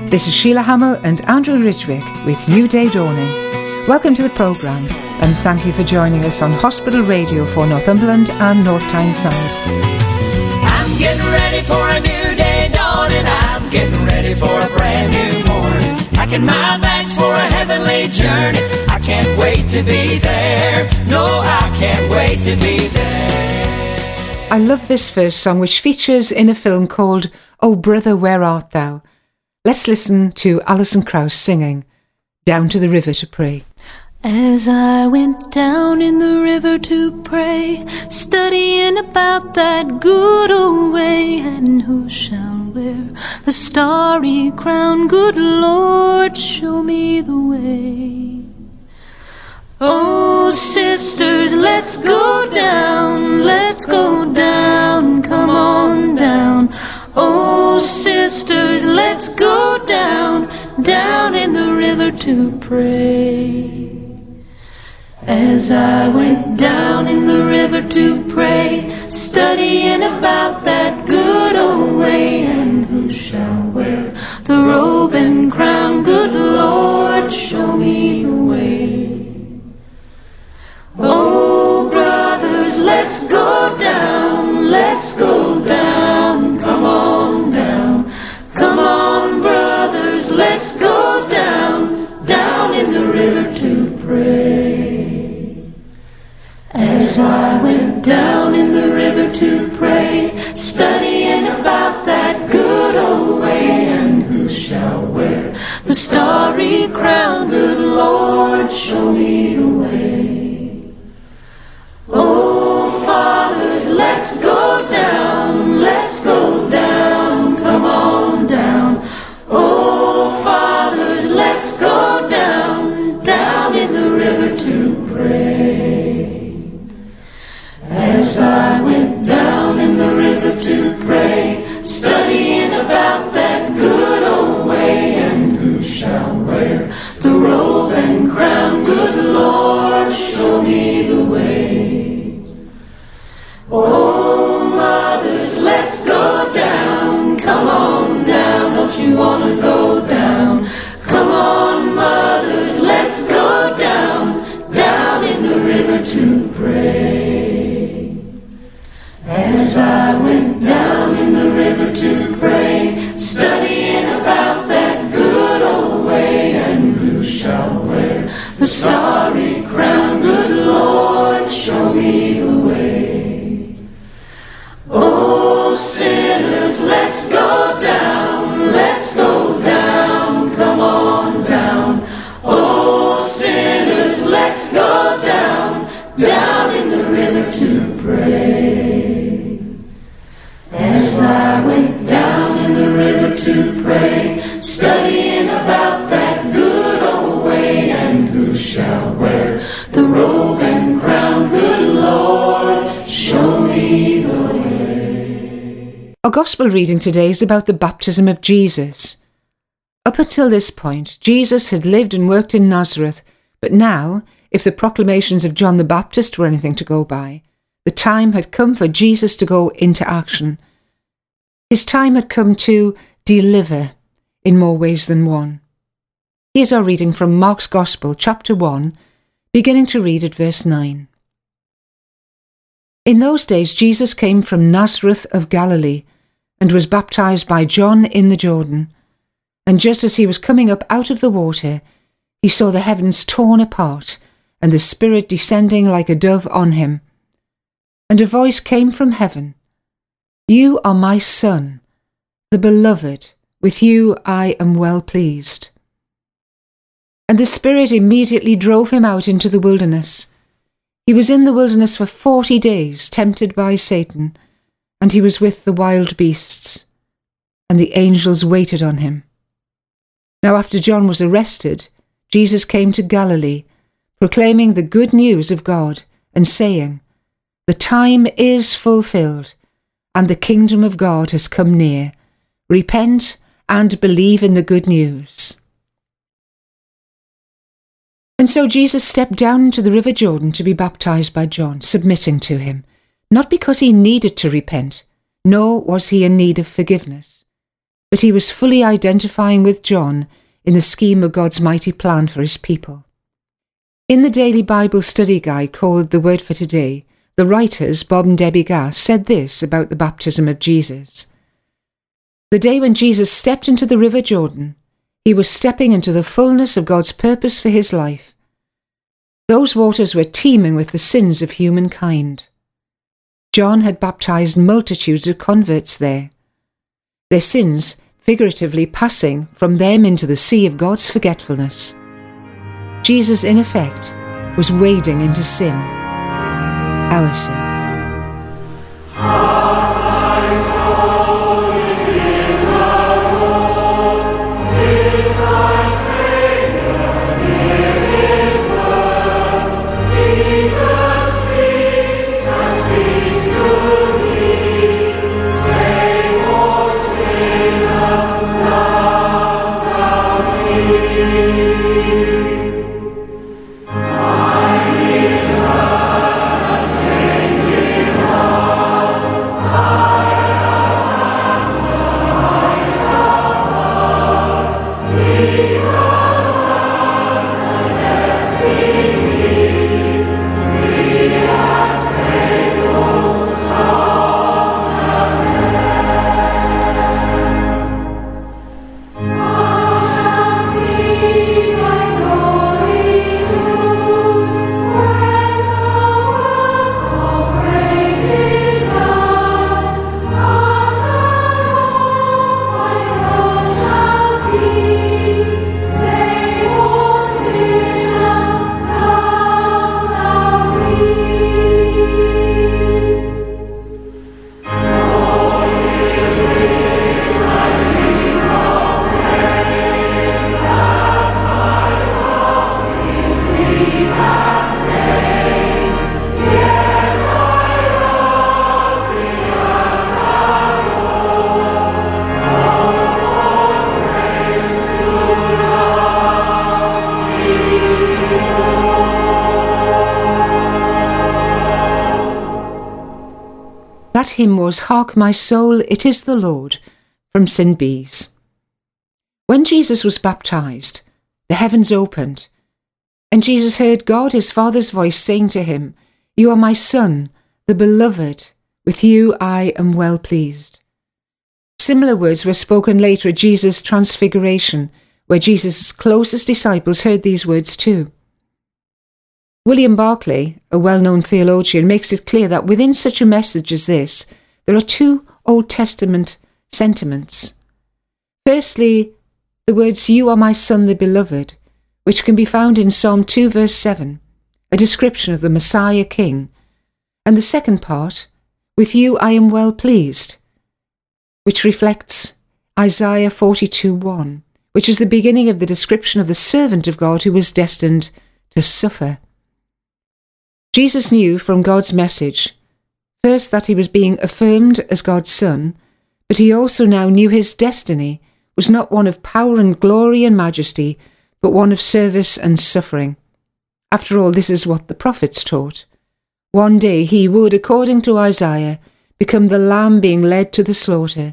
This is Sheila Hamill and Andrew Ridgwick with New Day Dawning. Welcome to the programme and thank you for joining us on Hospital Radio for Northumberland and North Tyneside. I'm getting ready for a new day dawning. I'm getting ready for a brand new morning. Packing my bags for a heavenly journey. I can't wait to be there. No, I can't wait to be there. I love this first song, which features in a film called Oh Brother, Where Art Thou? Let's listen to Alison Krauss singing Down to the River to Pray. As I went down in the river to pray, studying about that good old way, and who shall wear the starry crown? Good Lord, show me the way. Oh, sisters, let's go down, come on down. Oh, sisters, let's go down in the river to pray. As I went down in the river to pray, studying about that good old way, and who shall wear the robe and crown? Good Lord, show me the way. Oh, brothers, let's go down, come on down. Come on, brothers, let's go down in the river to pray. As I went down in the river to pray, studying about that good old way, and who shall wear the starry crown? Good Lord, show me the way. Oh, fathers, let's go down, come on down. Oh, fathers, let's go down in the river to pray. As I went down in the river to pray, studying about that good old way, and who shall wear the robe and crown? Good Lord, show me the way. Oh, mothers, let's go down, come on down, don't you want to go down? Come on, mothers, let's go down in the river to pray. As I went down in the river to pray, studying about that good old way, and who shall wear the starry crown? Good Lord, show me the way. Oh, sinners, let's go down, come on down. Oh, sinners, let's go down in the river to pray. As I went down in the river to pray, studying about that good old way, and who shall wear the robe and crown? Good Lord, show me the way. Our Gospel reading today is about the baptism of Jesus. Up until this point, Jesus had lived and worked in Nazareth, but now, if the proclamations of John the Baptist were anything to go by, the time had come for Jesus to go into action. His time had come to deliver in more ways than one. Here's our reading from Mark's Gospel, chapter 1, beginning to read at verse 9. In those days Jesus came from Nazareth of Galilee, and was baptized by John in the Jordan. And just as he was coming up out of the water, he saw the heavens torn apart, and the Spirit descending like a dove on him. And a voice came from heaven, "You are my Son, the Beloved, with you I am well pleased." And the Spirit immediately drove him out into the wilderness. He was in the wilderness for 40 days, tempted by Satan, and he was with the wild beasts, and the angels waited on him. Now after John was arrested, Jesus came to Galilee, proclaiming the good news of God, and saying, "The time is fulfilled, and the kingdom of God has come near. Repent and believe in the good news." And so Jesus stepped down into the River Jordan to be baptized by John, submitting to him, not because he needed to repent, nor was he in need of forgiveness, but he was fully identifying with John in the scheme of God's mighty plan for his people. In the daily Bible study guide called The Word for Today, the writers, Bob and Debbie Gass, said this about the baptism of Jesus. The day when Jesus stepped into the River Jordan, he was stepping into the fullness of God's purpose for his life. Those waters were teeming with the sins of humankind. John had baptized multitudes of converts there, their sins figuratively passing from them into the sea of God's forgetfulness. Jesus, in effect, was wading into sin, our sin. That hymn was Hark My Soul, It Is the Lord, from St. Bees. When Jesus was baptized, the heavens opened, and Jesus heard God his Father's voice saying to him, You are my Son, the Beloved, with you I am well pleased. Similar words were spoken later at Jesus' transfiguration, where Jesus' closest disciples heard these words too. William Barclay, a well-known theologian, makes it clear that within such a message as this, there are two Old Testament sentiments. Firstly, the words, You are my Son, the Beloved, which can be found in Psalm 2 verse 7, a description of the Messiah King, and the second part, With you I am well pleased, which reflects Isaiah 42:1, which is the beginning of the description of the servant of God who was destined to suffer. Jesus knew from God's message, first that he was being affirmed as God's Son, but he also now knew his destiny was not one of power and glory and majesty, but one of service and suffering. After all, this is what the prophets taught. One day he would, according to Isaiah, become the lamb being led to the slaughter.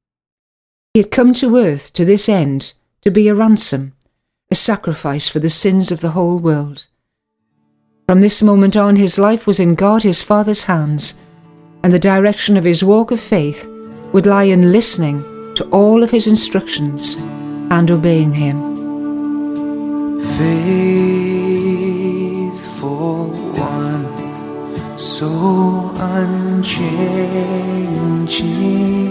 He had come to earth to this end, to be a ransom, a sacrifice for the sins of the whole world. From this moment on, his life was in God his Father's hands, and the direction of his walk of faith would lie in listening to all of his instructions and obeying him. Faithful one, so unchanging,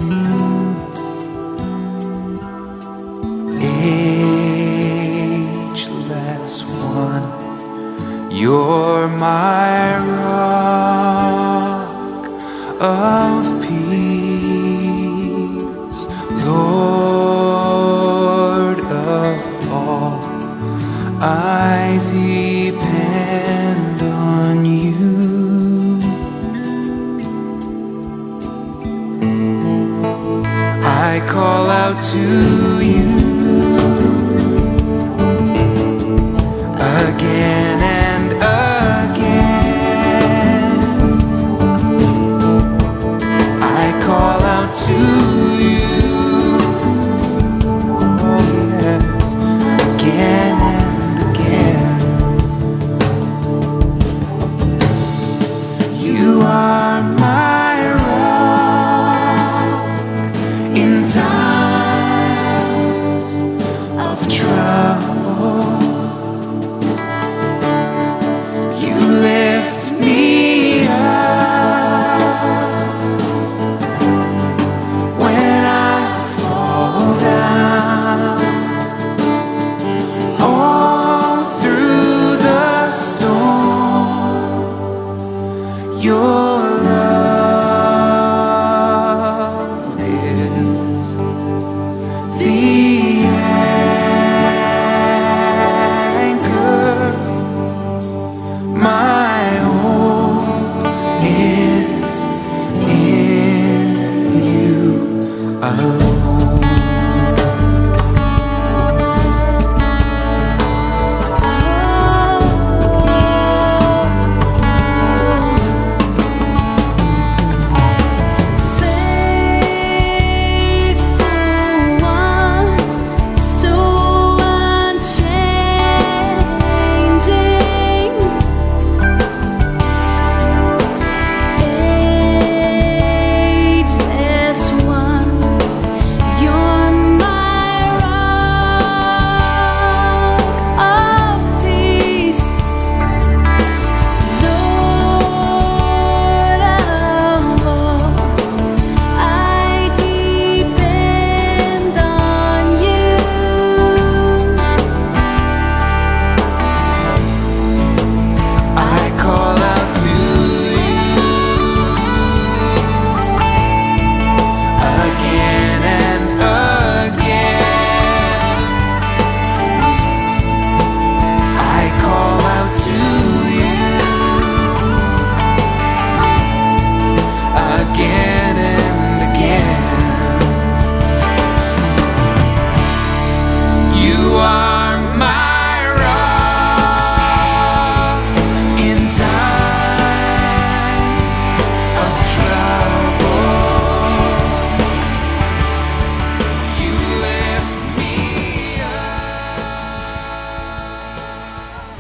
ageless one, you're my rock of peace, Lord of all, I depend on you. I call out to you again and again. I call out to you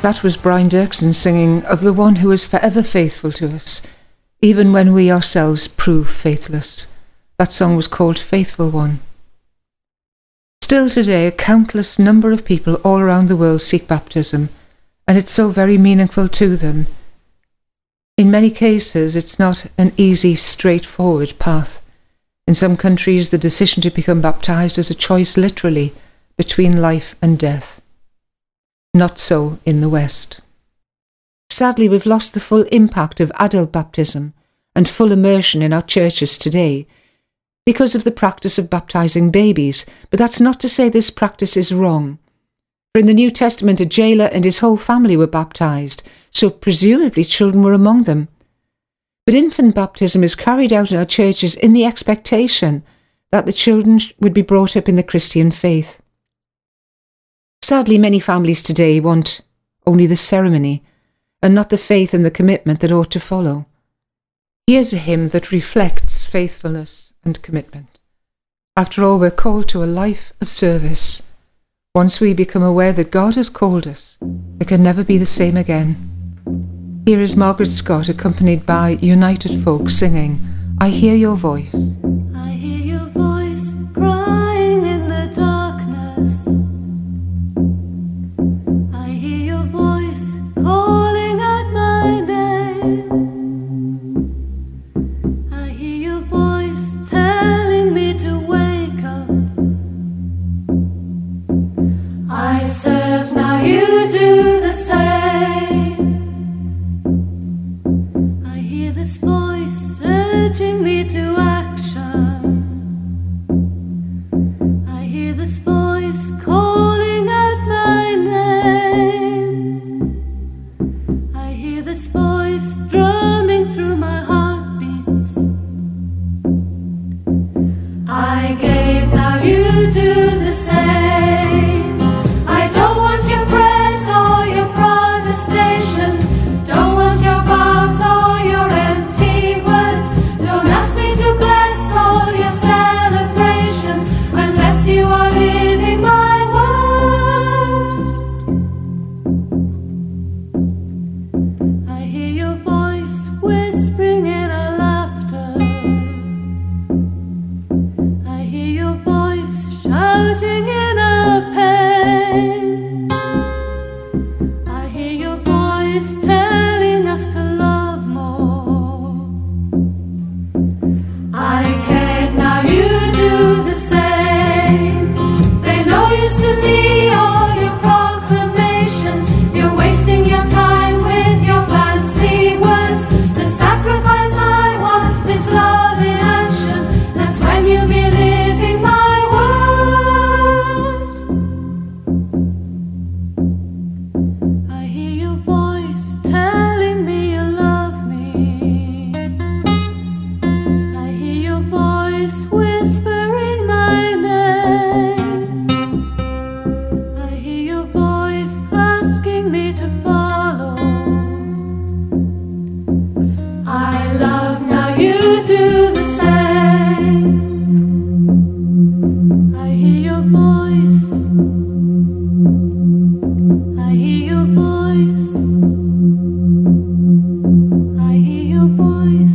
That was Brian Dirksen singing of the one who is forever faithful to us, even when we ourselves prove faithless. That song was called Faithful One. Still today, a countless number of people all around the world seek baptism, and it's so very meaningful to them. In many cases, it's not an easy, straightforward path. In some countries, the decision to become baptized is a choice literally between life and death. Not so in the West. Sadly, we've lost the full impact of adult baptism and full immersion in our churches today because of the practice of baptizing babies, but that's not to say this practice is wrong. For in the New Testament, a jailer and his whole family were baptized, so presumably children were among them. But infant baptism is carried out in our churches in the expectation that the children would be brought up in the Christian faith. Sadly, many families today want only the ceremony and not the faith and the commitment that ought to follow. Here's a hymn that reflects faithfulness and commitment. After all, we're called to a life of service. Once we become aware that God has called us, it can never be the same again. Here is Margaret Scott accompanied by United Folk singing, I Hear Your Voice. I hear your voice crying in the darkness. I hear your voice calling out my name. I hear your voice telling me to wake up. I serve, now you do the same. I hear this voice urging me to action. I hear this voice calling out my name. I hear this voice drumming through my heartbeats. I gave, now you do the same. I don't want your prayers or your protestations. Don't want your vows or your empty words. Don't ask me to bless all your celebrations unless you are living my word. I hear your voice whispering in our laughter. I hear your voice shouting in our pain. I hear your voice telling us to love more. I cared, now you do the same. They no use to me all your proclamations. You're wasting your time with your fancy words. The sacrifice I want is love in action. That's when you'll be living my word. I hear your voice telling me you love me. I hear your voice whispering my name. I hear your voice asking me to follow. I love, now you do the same. I hear your voice. I hear your voice. I hear your voice.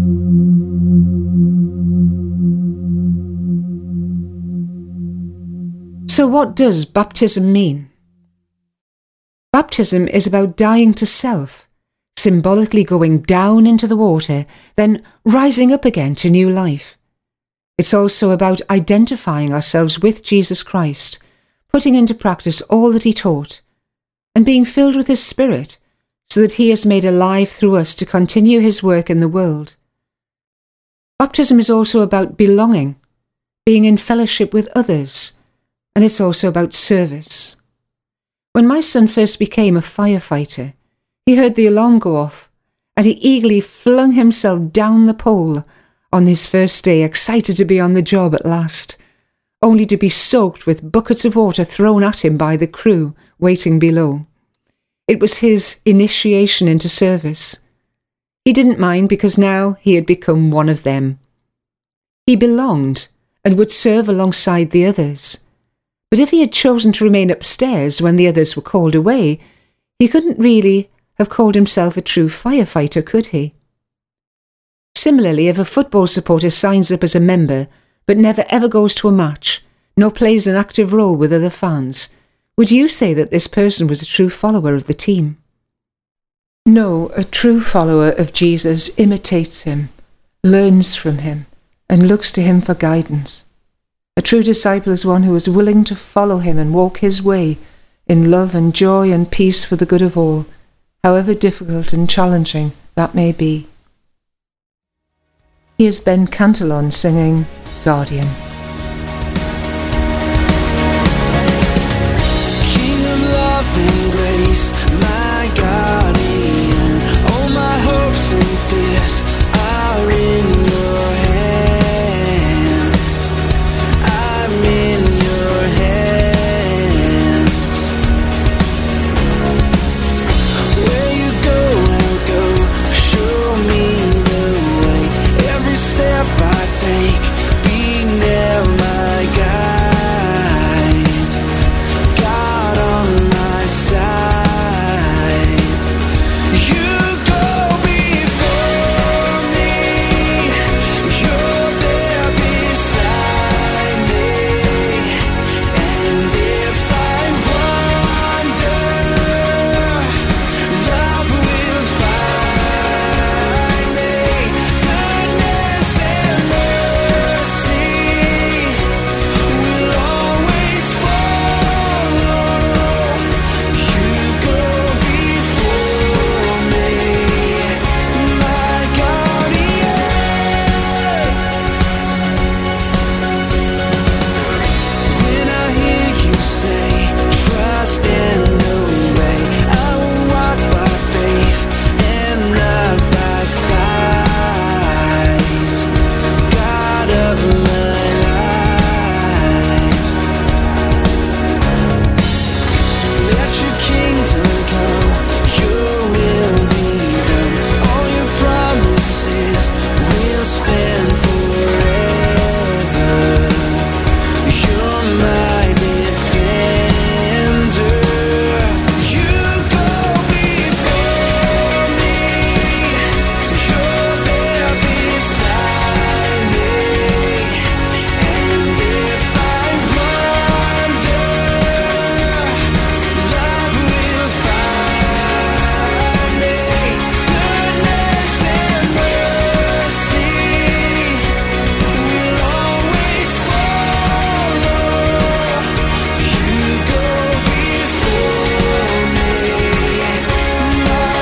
So what does baptism mean? Baptism is about dying to self, symbolically going down into the water, then rising up again to new life. It's also about identifying ourselves with Jesus Christ, putting into practice all that he taught, and being filled with his Spirit, so that he is made alive through us to continue his work in the world. Baptism is also about belonging, being in fellowship with others, and it's also about service. When my son first became a firefighter, he heard the alarm go off, and he eagerly flung himself down the pole on his first day, excited to be on the job at last, only to be soaked with buckets of water thrown at him by the crew waiting below. It was his initiation into service. He didn't mind because now he had become one of them. He belonged and would serve alongside the others. But if he had chosen to remain upstairs when the others were called away, he He couldn't really have called himself a true firefighter, could he? Similarly, if a football supporter signs up as a member but never ever goes to a match, nor plays an active role with other fans, would you say that this person was a true follower of the team? No, a true follower of Jesus imitates him, learns from him, and looks to him for guidance. A true disciple is one who is willing to follow him and walk his way in love and joy and peace for the good of all, however difficult and challenging that may be. Here's Ben Cantillon singing Guardian. King of love and grace, my guardian, all my hopes and fears are in your hands. I'm in your hands. Where you go, I'll go. Show me the way. Every step I take, be near my guide. God on my side. You go before me. You're there beside me. And if I wander, love will find me. Goodness and mercy will always follow. You go before me, my guardian. When I hear you say, trust and obey, I will walk by faith and not by sight. God of my life. So let your kingdom come, your will be done. All your promises will stand forever. You're my defender. You go before me. You're there beside me. And if I wander, love will find me. Goodness and mercy will always follow. You go before me, my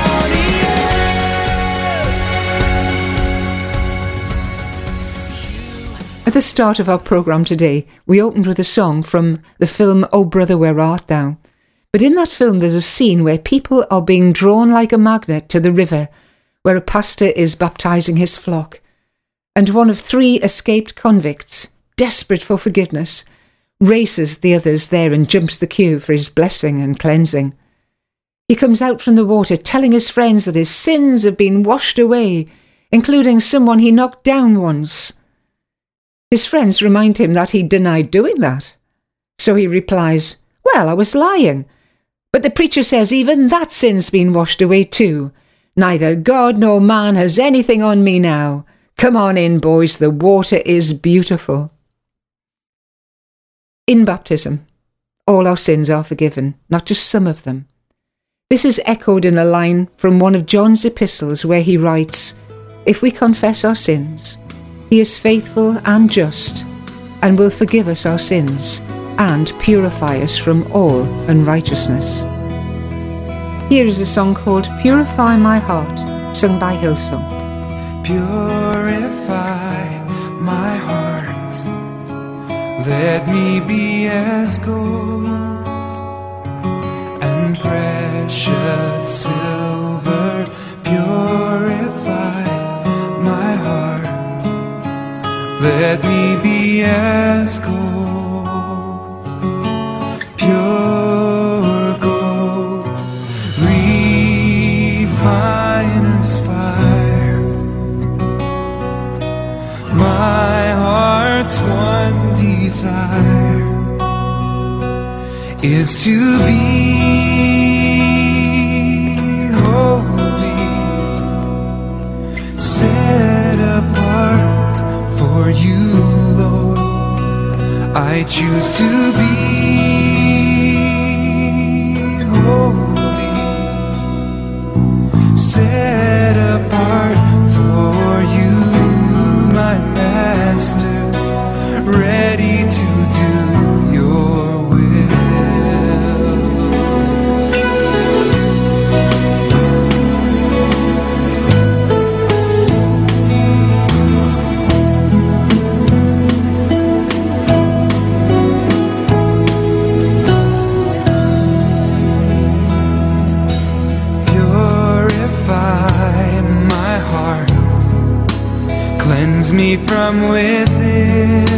guardian. At the start of our programme today, we opened with a song from the film Oh Brother, Where Art Thou? But in that film there's a scene where people are being drawn like a magnet to the river where a pastor is baptising his flock. And one of 3 escaped convicts, desperate for forgiveness, races the others there and jumps the queue for his blessing and cleansing. He comes out from the water telling his friends that his sins have been washed away, including someone he knocked down once. His friends remind him that he denied doing that. So he replies, "Well, I was lying. But the preacher says even that sin's been washed away too. Neither God nor man has anything on me now. Come on in, boys, the water is beautiful." In baptism, all our sins are forgiven, not just some of them. This is echoed in a line from one of John's epistles where he writes, "If we confess our sins, he is faithful and just, and will forgive us our sins, and purify us from all unrighteousness." Here is a song called Purify My Heart, sung by Hillsong. Purify my heart, let me be as gold and precious silver. Purify my heart, let me be as gold, pure gold, refiner's fire. My heart's one desire is to be choose to be holy, set apart for you, my master, ready to do your will. Cleanse me from within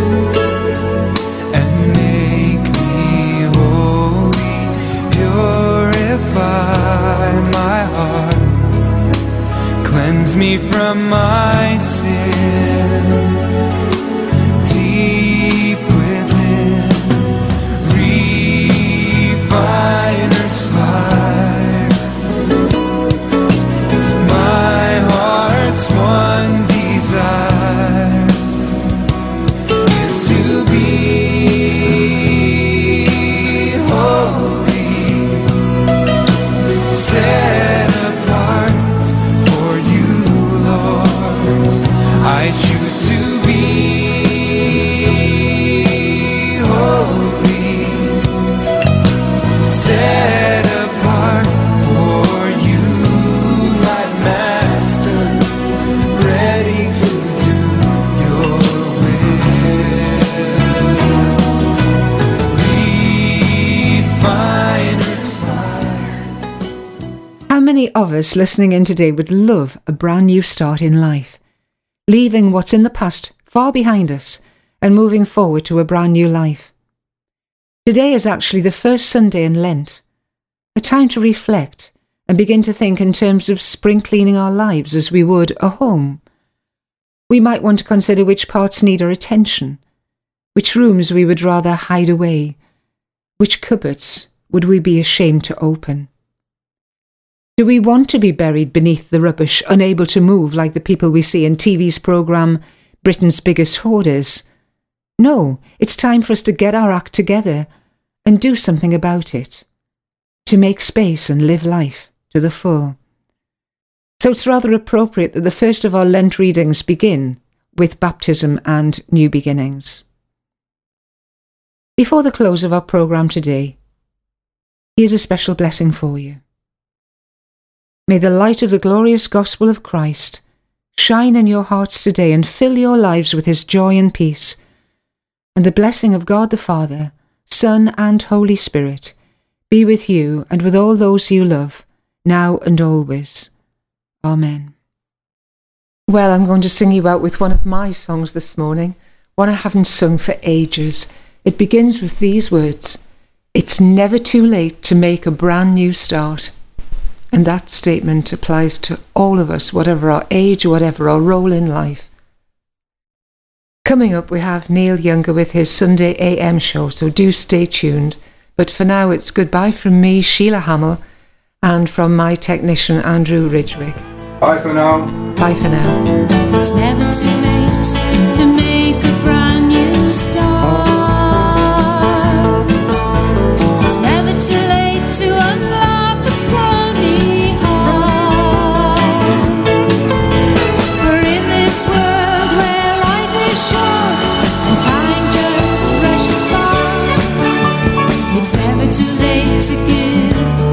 and make me holy. Purify my heart. Cleanse me from my sin. Deep within, refiner's fire. My heart's one desire is to be holy, set apart for you, Lord. I choose to be holy, set apart for you, my Master, ready to do your will. Refiner's fire. How many of us listening in today would love a brand new start in life, leaving what's in the past far behind us and moving forward to a brand new life? Today is actually the first Sunday in Lent, a time to reflect and begin to think in terms of spring cleaning our lives as we would a home. We might want to consider which parts need our attention, which rooms we would rather hide away, which cupboards would we be ashamed to open. Do we want to be buried beneath the rubbish, unable to move like the people we see in TV's programme Britain's Biggest Hoarders? No, it's time for us to get our act together and do something about it, to make space and live life to the full. So it's rather appropriate that the first of our Lent readings begin with baptism and new beginnings. Before the close of our programme today, here's a special blessing for you. May the light of the glorious gospel of Christ shine in your hearts today and fill your lives with his joy and peace, and the blessing of God the Father, Son and Holy Spirit be with you and with all those you love, now and always. Amen. Well, I'm going to sing you out with one of my songs this morning, one I haven't sung for ages. It begins with these words: "It's never too late to make a brand new start." And that statement applies to all of us, whatever our age, whatever our role in life. Coming up, we have Neil Younger with his Sunday AM show, so do stay tuned. But for now, it's goodbye from me, Sheila Hamill, and from my technician, Andrew Ridgwick. Bye for now. Bye for now. It's never too late to make a brand new start. It's never too late to unlock a stony heart. For in this world where life is short and time just rushes by, it's never too late to give